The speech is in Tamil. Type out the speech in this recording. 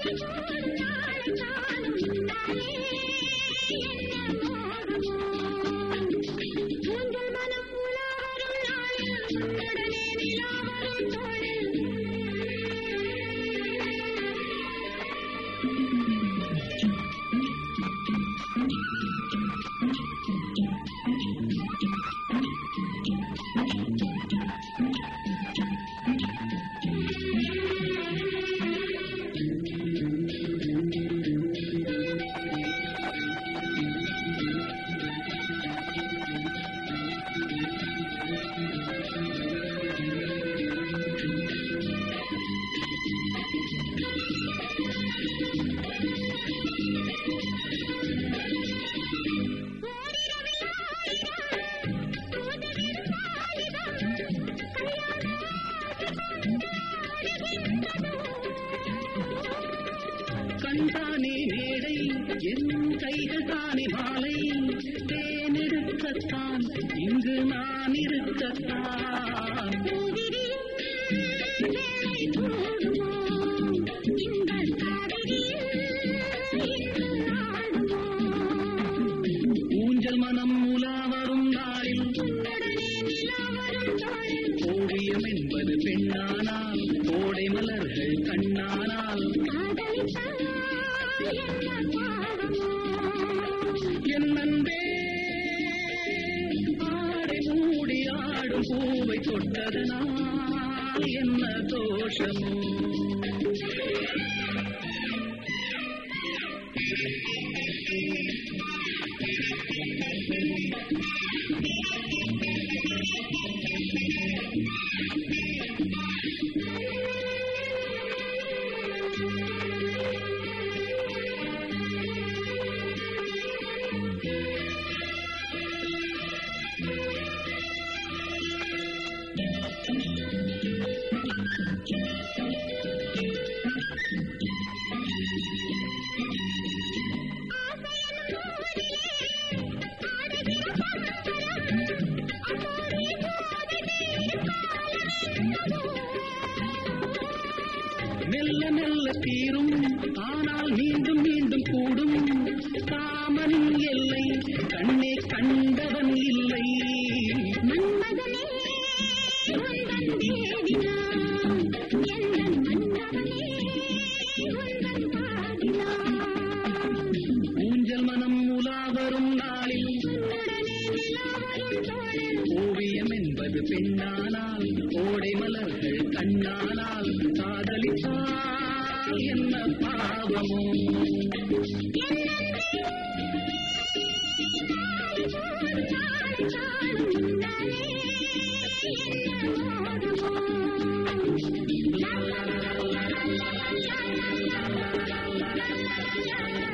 கண்தானே மேடை என் கைகள் தானே மாலை தேனெடுக்கத்தான் இங்கு நான் இருக்கத்தான் ஊஞ்சல் மனம் உலா வரும் நாளில் ஓவியம் என்பது பெண்ணானால் கோடை மலர்கள் கண்ணானால் என் அன்பே ஆடை மூடி ஆடும் பூவை தொட்டதனால் என்ன தோஷமோ மெல்ல மெல்ல தீரும் ஆனால் மீண்டும் மீண்டும் கூடும் காமனின் எல்லை கண்ணே கண்டவன் இல்லை மன்மதனே ஊஞ்சல் மனம் உலா வரும் நாளில் ஓவியம் என்பது பெண்ணானால் ஓடை மலர்கள் கண்ணானால் காதலித்தால் என்ன பாவமோ la la la la la la la la la la la la la